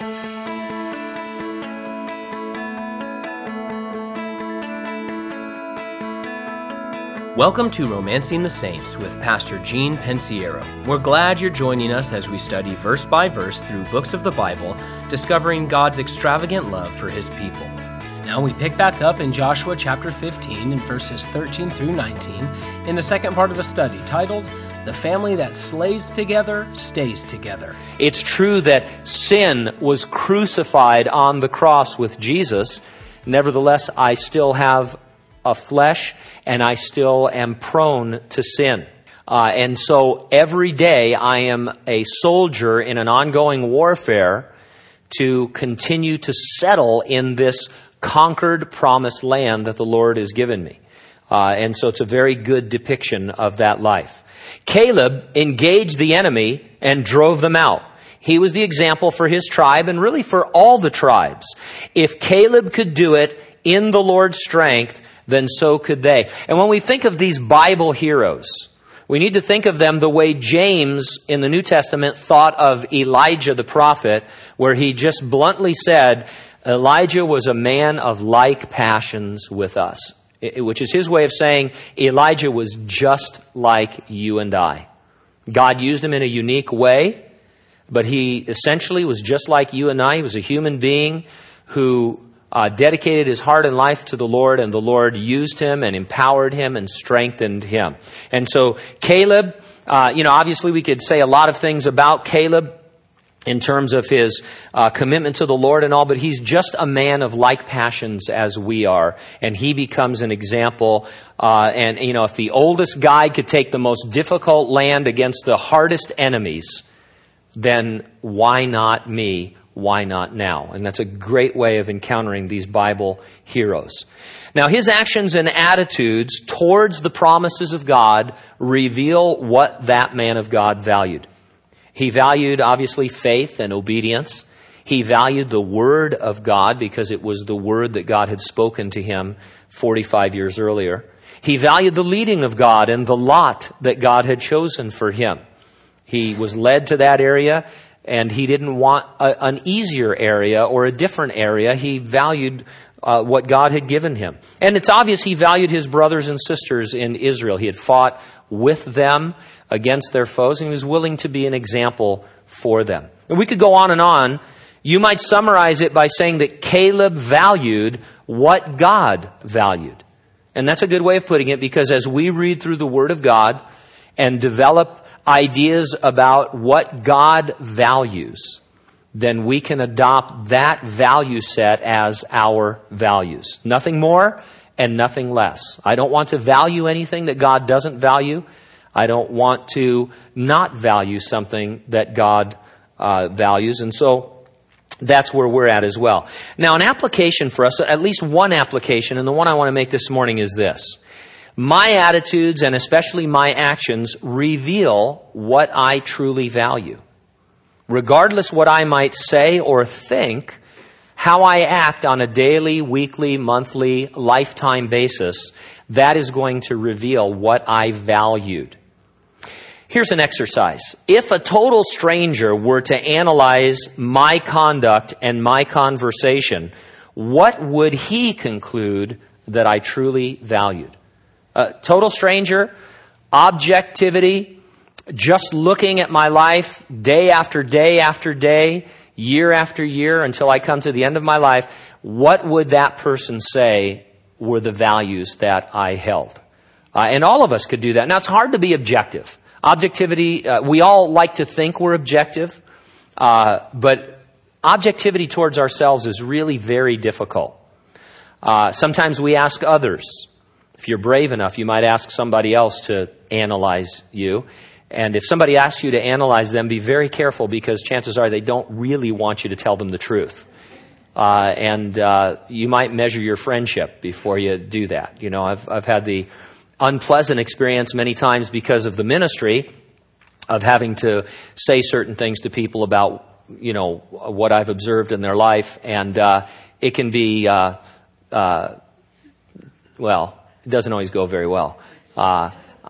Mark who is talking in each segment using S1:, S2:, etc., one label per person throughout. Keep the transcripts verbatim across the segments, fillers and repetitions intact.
S1: Welcome to Romancing the Saints with Pastor Gene Pensiero. We're glad you're joining us as we study verse by verse through books of the Bible, discovering God's extravagant love for His people. Now we pick back up in Joshua chapter fifteen and verses thirteen through nineteen in the second part of the study titled, The Family That Slays Together Stays Together.
S2: It's true that sin was crucified on the cross with Jesus. Nevertheless, I still have a flesh, and I still am prone to sin. Uh, and so every day I am a soldier in an ongoing warfare to continue to settle in this conquered promised land that the Lord has given me. Uh, and so it's a very good depiction of that life. Caleb engaged the enemy and drove them out. He was the example for his tribe and really for all the tribes. If Caleb could do it in the Lord's strength, then so could they. And when we think of these Bible heroes, we need to think of them the way James in the New Testament thought of Elijah the prophet, where he just bluntly said, Elijah was a man of like passions with us, which is his way of saying Elijah was just like you and I. God used him in a unique way, but he essentially was just like you and I. He was a human being who Uh, dedicated his heart and life to the Lord, and the Lord used him and empowered him and strengthened him. And so Caleb, uh, you know, obviously we could say a lot of things about Caleb in terms of his uh, commitment to the Lord and all, but he's just a man of like passions as we are, and he becomes an example. Uh, and, you know, if the oldest guy could take the most difficult land against the hardest enemies, then why not me? Why not now? And that's a great way of encountering these Bible heroes. Now, his actions and attitudes towards the promises of God reveal what that man of God valued. He valued, obviously, faith and obedience. He valued the Word of God because it was the Word that God had spoken to him forty-five years earlier. He valued the leading of God and the lot that God had chosen for him. He was led to that area, and he didn't want a, an easier area or a different area. He valued uh, what God had given him. And it's obvious he valued his brothers and sisters in Israel. He had fought with them against their foes, and he was willing to be an example for them. And we could go on and on. You might summarize it by saying that Caleb valued what God valued. And that's a good way of putting it, because as we read through the Word of God and develop ideas about what God values, then we can adopt that value set as our values. Nothing more and nothing less. I don't want to value anything that God doesn't value. I don't want to not value something that God uh, values. And so that's where we're at as well. Now, an application for us, at least one application, and the one I want to make this morning is this. My attitudes, and especially my actions, reveal what I truly value. Regardless what I might say or think, how I act on a daily, weekly, monthly, lifetime basis, that is going to reveal what I valued. Here's an exercise. If a total stranger were to analyze my conduct and my conversation, what would he conclude that I truly valued? Uh, total stranger, objectivity, just looking at my life day after day after day, year after year until I come to the end of my life, what would that person say were the values that I held? Uh, and all of us could do that. Now, it's hard to be objective. Objectivity, uh, we all like to think we're objective, uh, but objectivity towards ourselves is really very difficult. Uh, sometimes we ask others. If you're brave enough, you might ask somebody else to analyze you. And if somebody asks you to analyze them, be very careful, because chances are they don't really want you to tell them the truth. Uh, and uh, you might measure your friendship before you do that. You know, I've I've had the unpleasant experience many times because of the ministry of having to say certain things to people about, you know, what I've observed in their life. And uh, it can be, uh, uh, well, it doesn't always go very well. Uh,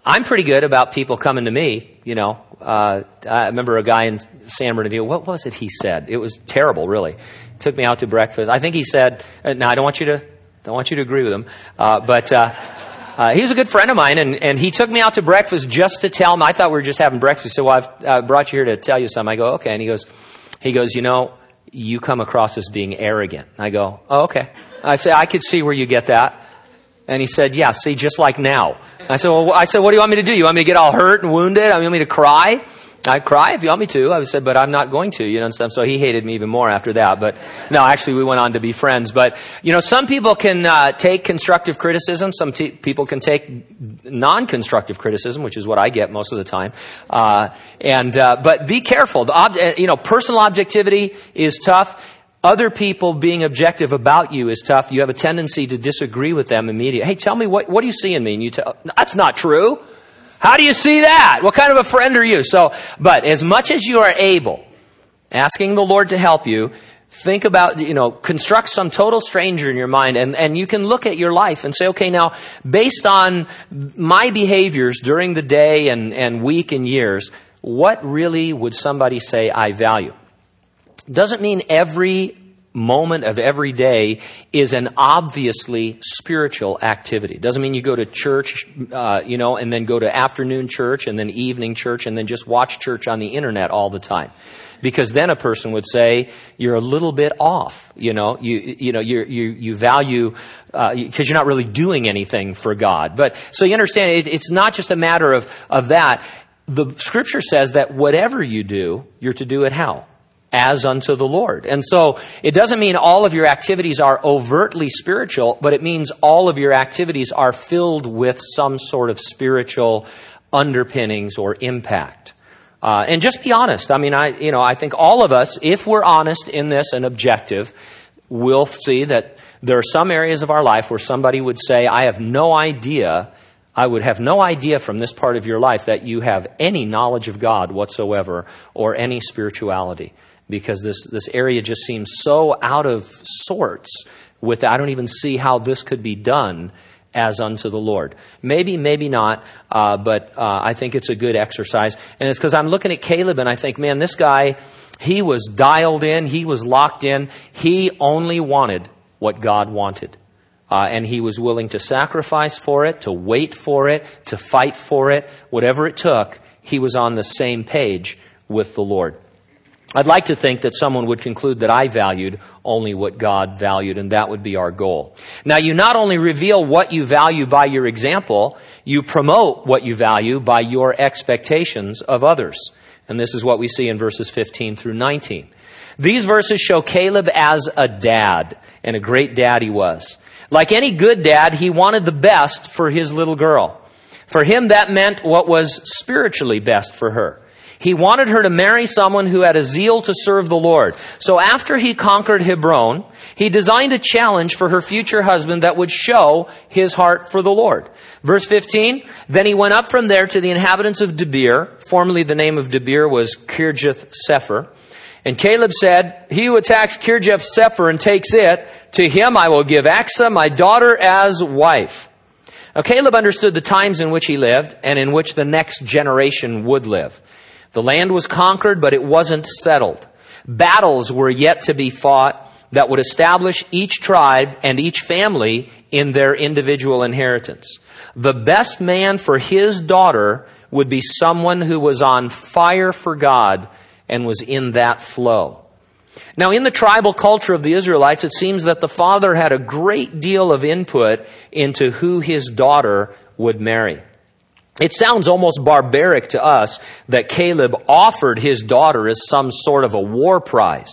S2: I'm pretty good about people coming to me, you know. Uh, I remember a guy in San Bernardino, what was it he said? It was terrible, really. Took me out to breakfast. I think he said, now I don't want you to, don't want you to agree with him, uh, but, uh, uh, he was a good friend of mine, and, and he took me out to breakfast just to tell him. I thought we were just having breakfast. He said, well, I've uh, brought you here to tell you something. I go, okay. And he goes, he goes, you know, you come across as being arrogant. I go, oh, okay. I say, I could see where you get that. And he said, yeah, see, just like now. I said, well, I said, what do you want me to do? You want me to get all hurt and wounded? I mean, you want me to cry? I cry if you want me to. I said, but I'm not going to, you know, and stuff. So he hated me even more after that. But no, actually, we went on to be friends. But, you know, some people can uh, take constructive criticism. Some t- people can take non-constructive criticism, which is what I get most of the time. Uh, and uh, but be careful. The ob- you know, personal objectivity is tough. Other people being objective about you is tough. You have a tendency to disagree with them immediately. Hey, tell me, what, what do you see in me? And you tell, that's not true. How do you see that? What kind of a friend are you? So, but as much as you are able, asking the Lord to help you, think about, you know, construct some total stranger in your mind, and, and you can look at your life and say, okay, now, based on my behaviors during the day and, and week and years, what really would somebody say I value? Doesn't mean every moment of every day is an obviously spiritual activity. Doesn't mean you go to church, uh, you know, and then go to afternoon church and then evening church and then just watch church on the internet all the time. Because then a person would say you're a little bit off, you know, you you know you you you value because uh, you're not really doing anything for God. But so you understand, it, it's not just a matter of of that. The Scripture says that whatever you do, you're to do it how? As unto the Lord. And so it doesn't mean all of your activities are overtly spiritual, but it means all of your activities are filled with some sort of spiritual underpinnings or impact. Uh, and just be honest. I mean, I, you know, I think all of us, if we're honest in this and objective, will see that there are some areas of our life where somebody would say, I have no idea, I would have no idea from this part of your life that you have any knowledge of God whatsoever or any spirituality. Because this, this area just seems so out of sorts with, I don't even see how this could be done as unto the Lord. Maybe, maybe not, uh, but uh, I think it's a good exercise. And it's because I'm looking at Caleb and I think, man, this guy, he was dialed in, he was locked in, he only wanted what God wanted. Uh, and he was willing to sacrifice for it, to wait for it, to fight for it, whatever it took, he was on the same page with the Lord. I'd like to think that someone would conclude that I valued only what God valued, and that would be our goal. Now, you not only reveal what you value by your example, you promote what you value by your expectations of others. And this is what we see in verses fifteen through nineteen. These verses show Caleb as a dad, and a great dad he was. Like any good dad, he wanted the best for his little girl. For him, that meant what was spiritually best for her. He wanted her to marry someone who had a zeal to serve the Lord. So after he conquered Hebron, he designed a challenge for her future husband that would show his heart for the Lord. Verse fifteen, then he went up from there to the inhabitants of Debir. Formerly the name of Debir was Kirjath Sepher. And Caleb said, he who attacks Kirjath Sepher and takes it, to him I will give Achsah, my daughter, as wife. Now Caleb understood the times in which he lived and in which the next generation would live. The land was conquered, but it wasn't settled. Battles were yet to be fought that would establish each tribe and each family in their individual inheritance. The best man for his daughter would be someone who was on fire for God and was in that flow. Now, in the tribal culture of the Israelites, it seems that the father had a great deal of input into who his daughter would marry. It sounds almost barbaric to us that Caleb offered his daughter as some sort of a war prize.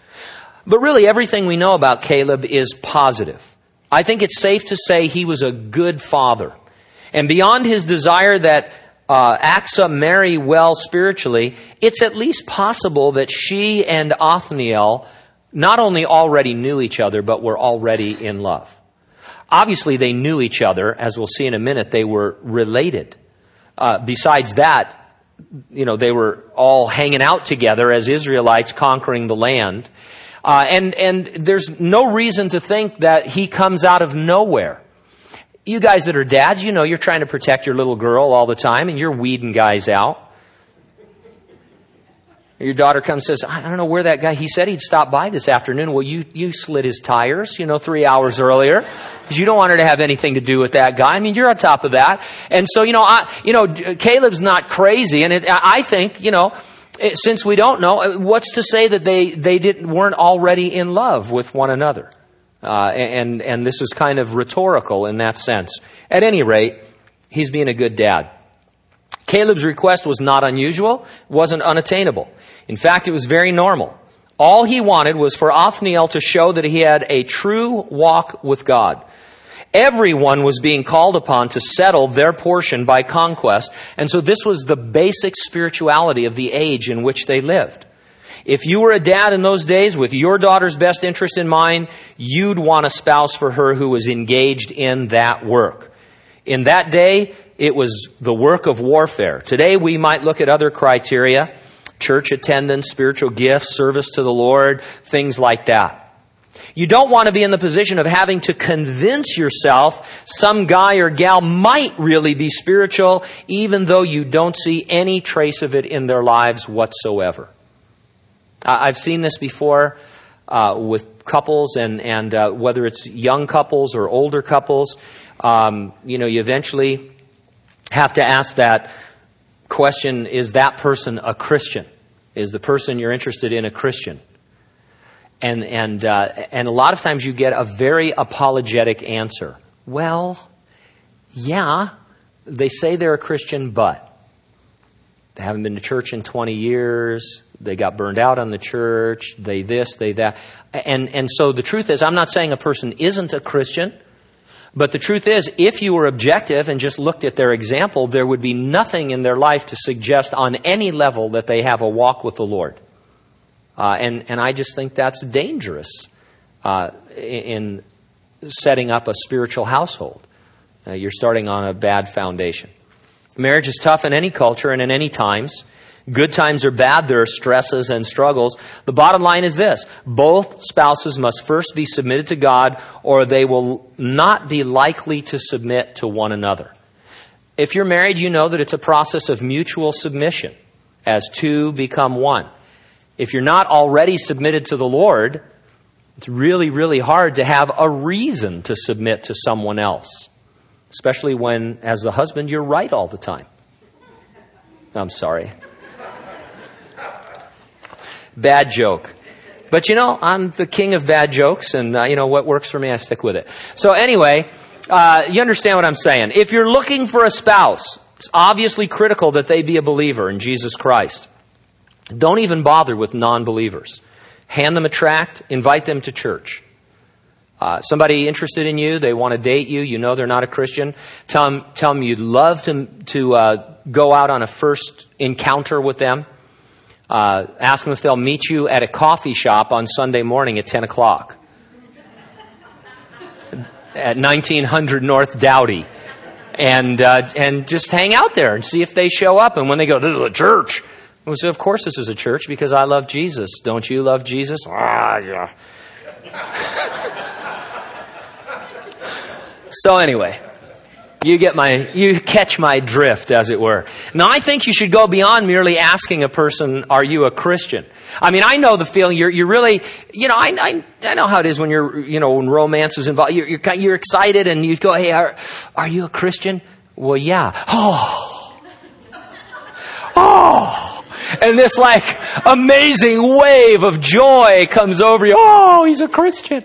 S2: But really, everything we know about Caleb is positive. I think it's safe to say he was a good father. And beyond his desire that uh, Achsah marry well spiritually, it's at least possible that she and Othniel not only already knew each other, but were already in love. Obviously, they knew each other. As we'll see in a minute, they were related. Uh, besides that, you know, they were all hanging out together as Israelites conquering the land. Uh, and, and there's no reason to think that he comes out of nowhere. You guys that are dads, you know you're trying to protect your little girl all the time, and you're weeding guys out. Your daughter comes and says, I don't know where that guy, he said he'd stop by this afternoon. Well, you, you slid his tires, you know, three hours earlier, because you don't want her to have anything to do with that guy. I mean, you're on top of that. And so, you know, I, you know, Caleb's not crazy. And it, I think, you know, it, since we don't know, what's to say that they, they didn't, weren't already in love with one another? Uh, and, and this is kind of rhetorical in that sense. At any rate, he's being a good dad. Caleb's request was not unusual, wasn't unattainable. In fact, it was very normal. All he wanted was for Othniel to show that he had a true walk with God. Everyone was being called upon to settle their portion by conquest, and so this was the basic spirituality of the age in which they lived. If you were a dad in those days with your daughter's best interest in mind, you'd want a spouse for her who was engaged in that work. In that day, it was the work of warfare. Today, we might look at other criteria: church attendance, spiritual gifts, service to the Lord, things like that. You don't want to be in the position of having to convince yourself some guy or gal might really be spiritual, even though you don't see any trace of it in their lives whatsoever. I've seen this before uh, with couples, and, and uh, whether it's young couples or older couples, um, you know, you eventually have to ask that question, is that person a Christian? Is the person you're interested in a Christian? And and uh, and a lot of times you get a very apologetic answer. Well, yeah, they say they're a Christian, but they haven't been to church in twenty years. They got burned out on the church. They this, they that. And and so the truth is, I'm not saying a person isn't a Christian, but the truth is, if you were objective and just looked at their example, there would be nothing in their life to suggest on any level that they have a walk with the Lord. Uh, and, and I just think that's dangerous uh, in setting up a spiritual household. Uh, you're starting on a bad foundation. Marriage is tough in any culture and in any times. Good times are bad. There are stresses and struggles. The bottom line is this: both spouses must first be submitted to God, or they will not be likely to submit to one another. If you're married, you know that it's a process of mutual submission as two become one. If you're not already submitted to the Lord, it's really, really hard to have a reason to submit to someone else, especially when, as the husband, you're right all the time. I'm sorry. Bad joke. But you know, I'm the king of bad jokes, and uh, you know, what works for me, I stick with it. So anyway, uh, you understand what I'm saying. If you're looking for a spouse, it's obviously critical that they be a believer in Jesus Christ. Don't even bother with non-believers. Hand them a tract, invite them to church. Uh, somebody interested in you, they want to date you, you know they're not a Christian, tell them, tell them you'd love to, to uh, go out on a first encounter with them. Uh, ask them if they'll meet you at a coffee shop on Sunday morning at ten o'clock at nineteen hundred North Dowdy. And uh, and just hang out there and see if they show up. And when they go, this is a church. Well, so of course this is a church, because I love Jesus. Don't you love Jesus? Ah, yeah. So anyway, you get my, you catch my drift, as it were. Now, I think you should go beyond merely asking a person, "Are you a Christian?" I mean, I know the feeling. You're, you're really, you know, I, I, I know how it is when you're, you know, when romance is involved. You're, you're, you're excited, and you go, "Hey, are, are you a Christian?" Well, yeah. Oh, oh. And this like amazing wave of joy comes over you. Oh, he's a Christian.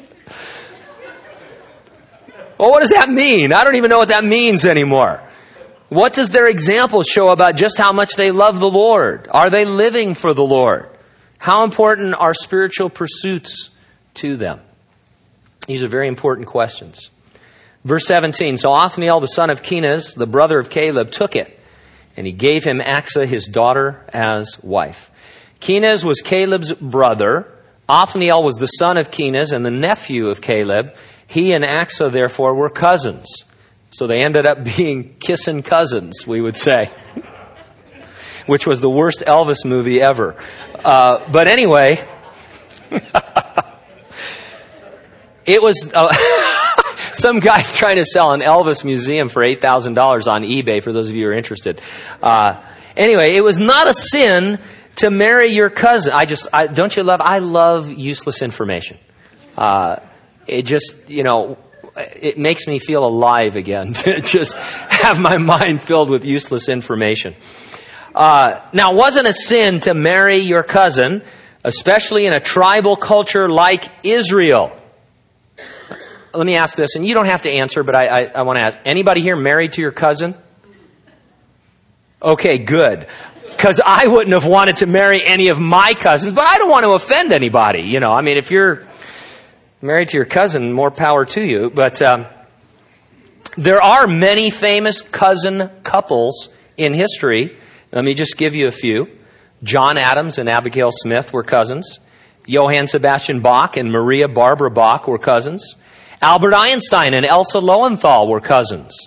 S2: Well, what does that mean? I don't even know what that means anymore. What does their example show about just how much they love the Lord? Are they living for the Lord? How important are spiritual pursuits to them? These are very important questions. Verse seventeen, so Othniel, the son of Kenaz, the brother of Caleb, took it, and he gave him Achsah, his daughter, as wife. Kenaz was Caleb's brother. Othniel was the son of Kenaz and the nephew of Caleb. He and Achsah, therefore, were cousins. So they ended up being kissing cousins, we would say. Which was the worst Elvis movie ever. Uh, but anyway, it was... Uh, some guy's trying to sell an Elvis museum for eight thousand dollars on eBay, for those of you who are interested. Uh, anyway, it was not a sin to marry your cousin. I just, I, don't you love, I love useless information. Uh, it just, you know, it makes me feel alive again to just have my mind filled with useless information. Uh, now, it wasn't a sin to marry your cousin, especially in a tribal culture like Israel. Let me ask this, and you don't have to answer, but I, I, I want to ask. Anybody here married to your cousin? Okay, good. Because I wouldn't have wanted to marry any of my cousins, but I don't want to offend anybody. You know, I mean, if you're married to your cousin, more power to you. But um, there are many famous cousin couples in history. Let me just give you a few. John Adams and Abigail Smith were cousins. Johann Sebastian Bach and Maria Barbara Bach were cousins. Albert Einstein and Elsa Lowenthal were cousins.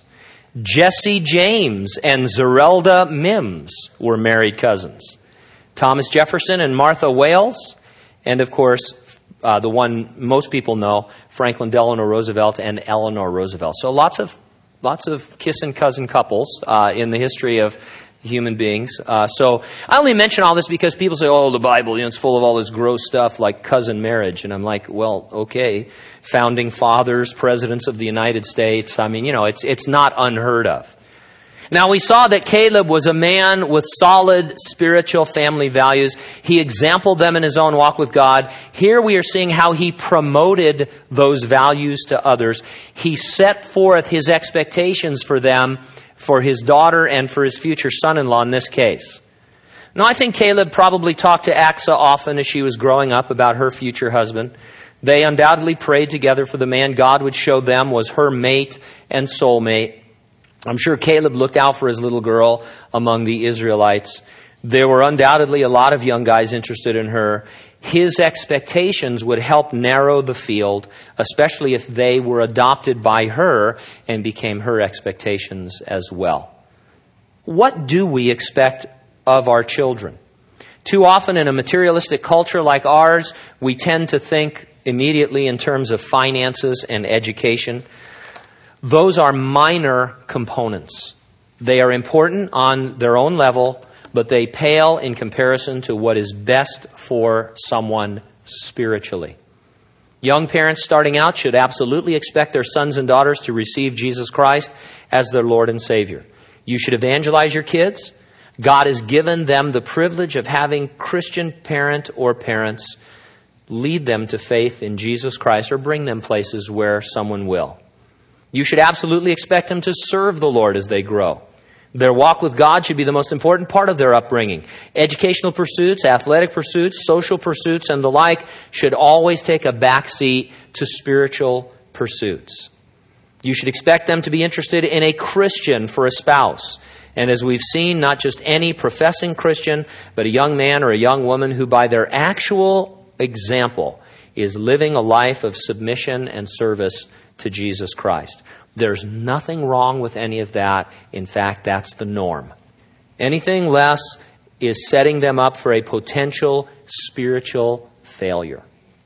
S2: Jesse James and Zerelda Mims were married cousins. Thomas Jefferson and Martha Wales. And of course, uh, the one most people know, Franklin Delano Roosevelt and Eleanor Roosevelt. So lots of lots of kissing cousin couples uh, in the history of human beings. Uh, so I only mention all this because people say, oh, the Bible, you know, it's full of all this gross stuff like cousin marriage. And I'm like, well, okay. Founding fathers, presidents of the United States. I mean, you know, it's it's not unheard of. Now, we saw that Caleb was a man with solid spiritual family values. He exampled them in his own walk with God. Here we are seeing how he promoted those values to others. He set forth his expectations for them, for his daughter and for his future son-in-law in this case. Now, I think Caleb probably talked to Achsah often as she was growing up about her future husband. They undoubtedly prayed together for the man God would show them was her mate and soulmate. I'm sure Caleb looked out for his little girl among the Israelites. There were undoubtedly a lot of young guys interested in her. His expectations would help narrow the field, especially if they were adopted by her and became her expectations as well. What do we expect of our children? Too often in a materialistic culture like ours, we tend to think immediately in terms of finances and education. Those are minor components. They are important on their own level, but they pale in comparison to what is best for someone spiritually. Young parents starting out should absolutely expect their sons and daughters to receive Jesus Christ as their Lord and Savior. You should evangelize your kids. God has given them the privilege of having Christian parent or parents lead them to faith in Jesus Christ or bring them places where someone will. You should absolutely expect them to serve the Lord as they grow. Their walk with God should be the most important part of their upbringing. Educational pursuits, athletic pursuits, social pursuits, and the like should always take a backseat to spiritual pursuits. You should expect them to be interested in a Christian for a spouse. And as we've seen, not just any professing Christian, but a young man or a young woman who by their actual example is living a life of submission and service to Jesus Christ. There's nothing wrong with any of that. In fact, that's the norm. Anything less is setting them up for a potential spiritual failure.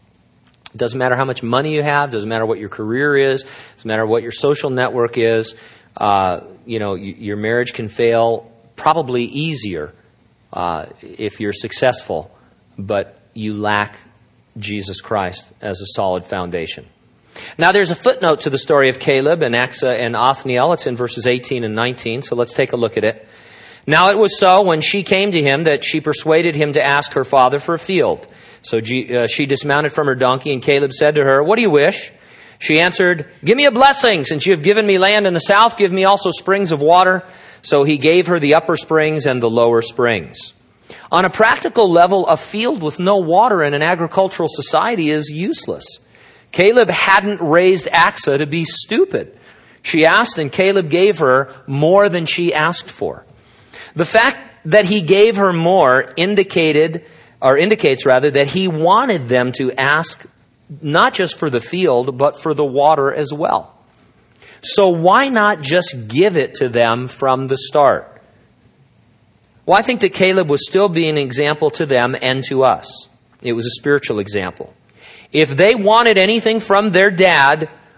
S2: It doesn't matter how much money you have, doesn't matter what your career is, doesn't matter what your social network is. Uh, you know, y- your marriage can fail probably easier uh, if you're successful, but you lack Jesus Christ as a solid foundation. Now, there's a footnote to the story of Caleb and Achsah and Othniel. It's in verses eighteen and nineteen, so let's take a look at it. Now it was so, when she came to him, that she persuaded him to ask her father for a field. So uh, she dismounted from her donkey, and Caleb said to her, "What do you wish?" She answered, "Give me a blessing. Since you have given me land in the south, give me also springs of water." So he gave her the upper springs and the lower springs. On a practical level, a field with no water in an agricultural society is useless. Caleb hadn't raised Achsah to be stupid. She asked, and Caleb gave her more than she asked for. The fact that he gave her more indicated, or indicates rather, that he wanted them to ask not just for the field, but for the water as well. So why not just give it to them from the start? Well, I think that Caleb was still being an example to them and to us. It was a spiritual example. If they wanted anything from their dad,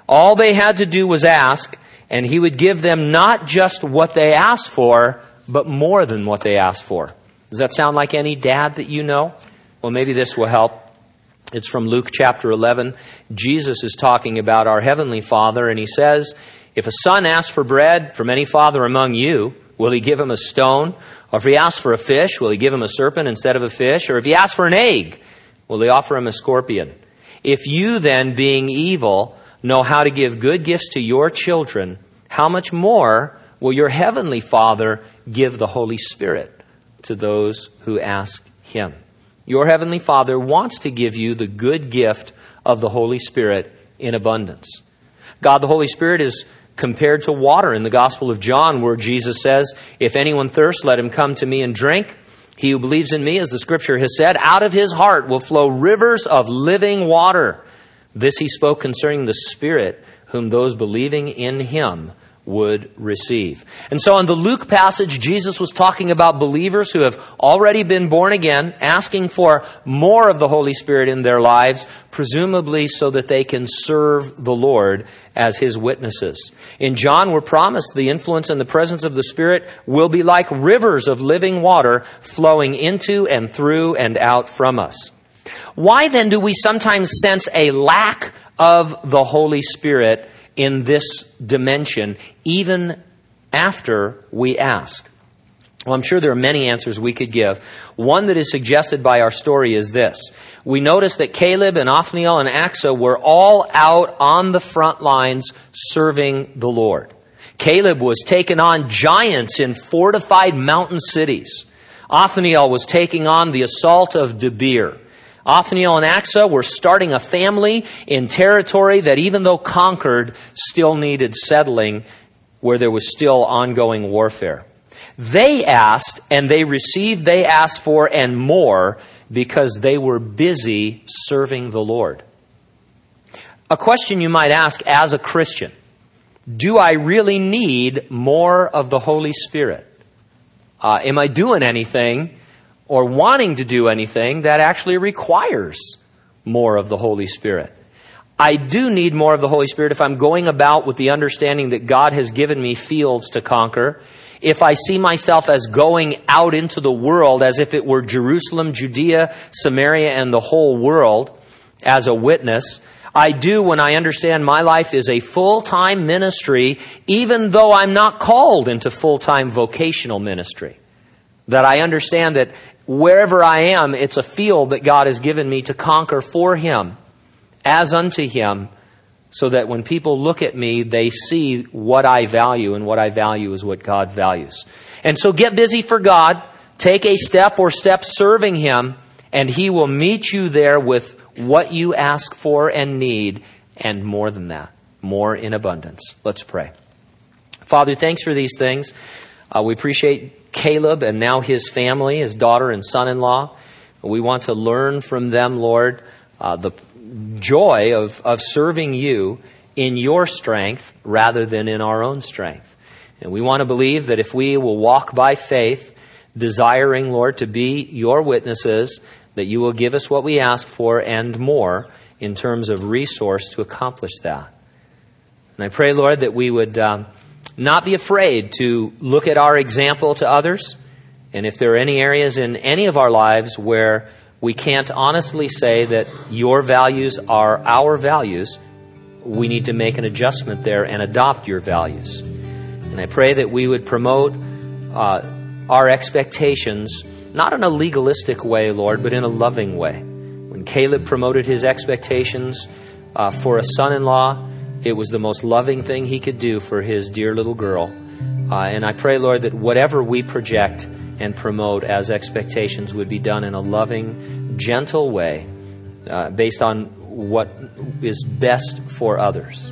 S2: All they had to do was ask, and he would give them not just what they asked for, but more than what they asked for. Does that sound like any dad that you know? Well, maybe this will help. It's from Luke chapter eleven. Jesus is talking about our Heavenly Father, and he says, if a son asks for bread from any father among you, will he give him a stone? Or if he asks for a fish, will he give him a serpent instead of a fish? Or if he asks for an egg, will he offer him a scorpion? If you then, being evil, know how to give good gifts to your children, how much more will your Heavenly Father give the Holy Spirit to those who ask him? Your Heavenly Father wants to give you the good gift of the Holy Spirit in abundance. God the Holy Spirit is compared to water in the Gospel of John, where Jesus says, if anyone thirsts, let him come to me and drink. He who believes in me, as the Scripture has said, out of his heart will flow rivers of living water. This he spoke concerning the Spirit, whom those believing in him would receive. And so in the Luke passage, Jesus was talking about believers who have already been born again, asking for more of the Holy Spirit in their lives, presumably so that they can serve the Lord as his witnesses. In John, we're promised the influence and the presence of the Spirit will be like rivers of living water flowing into and through and out from us. Why then do we sometimes sense a lack of the Holy Spirit in this dimension, even after we ask? Well, I'm sure there are many answers we could give. One that is suggested by our story is this. We notice that Caleb and Othniel and Achsah were all out on the front lines serving the Lord. Caleb was taking on giants in fortified mountain cities. Othniel was taking on the assault of Debir. Othniel and Achsah were starting a family in territory that, even though conquered, still needed settling, where there was still ongoing warfare. They asked, and they received, they asked for, and more, because they were busy serving the Lord. A question you might ask as a Christian: do I really need more of the Holy Spirit? Uh, am I doing anything or wanting to do anything that actually requires more of the Holy Spirit? I do need more of the Holy Spirit if I'm going about with the understanding that God has given me fields to conquer. If I see myself as going out into the world as if it were Jerusalem, Judea, Samaria, and the whole world as a witness. I do when I understand my life is a full-time ministry, even though I'm not called into full-time vocational ministry. That I understand that wherever I am, it's a field that God has given me to conquer for Him, as unto Him, so that when people look at me, they see what I value, and what I value is what God values. And so get busy for God, take a step or steps serving Him, and He will meet you there with what you ask for and need, and more than that, more in abundance. Let's pray. Father, thanks for these things. Uh, we appreciate Caleb and now his family, his daughter and son-in-law. We want to learn from them, Lord, uh, the joy of, of serving you in your strength rather than in our own strength. And we want to believe that if we will walk by faith, desiring, Lord, to be your witnesses, that you will give us what we ask for and more in terms of resource to accomplish that. And I pray, Lord, that we would um, not be afraid to look at our example to others. And if there are any areas in any of our lives where we can't honestly say that your values are our values, we need to make an adjustment there and adopt your values. And I pray that we would promote uh, our expectations, not in a legalistic way, Lord, but in a loving way. When Caleb promoted his expectations uh, for a son-in-law, it was the most loving thing he could do for his dear little girl. Uh, and I pray, Lord, that whatever we project and promote as expectations would be done in a loving, gentle way, uh, based on what is best for others,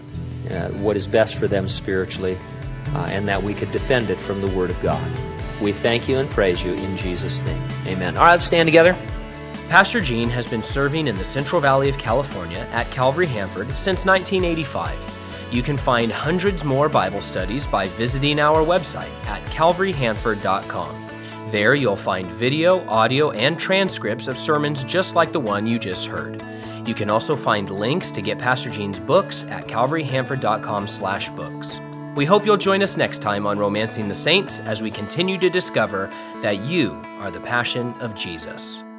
S2: uh, what is best for them spiritually, uh, and that we could defend it from the Word of God. We thank you and praise you in Jesus' name. Amen. All right, let's stand together.
S1: Pastor Gene has been serving in the Central Valley of California at Calvary Hanford since nineteen eighty-five. You can find hundreds more Bible studies by visiting our website at calvary hanford dot com. There you'll find video, audio, and transcripts of sermons just like the one you just heard. You can also find links to get Pastor Gene's books at calvary hanford dot com slash books. We hope you'll join us next time on Romancing the Saints as we continue to discover that you are the passion of Jesus.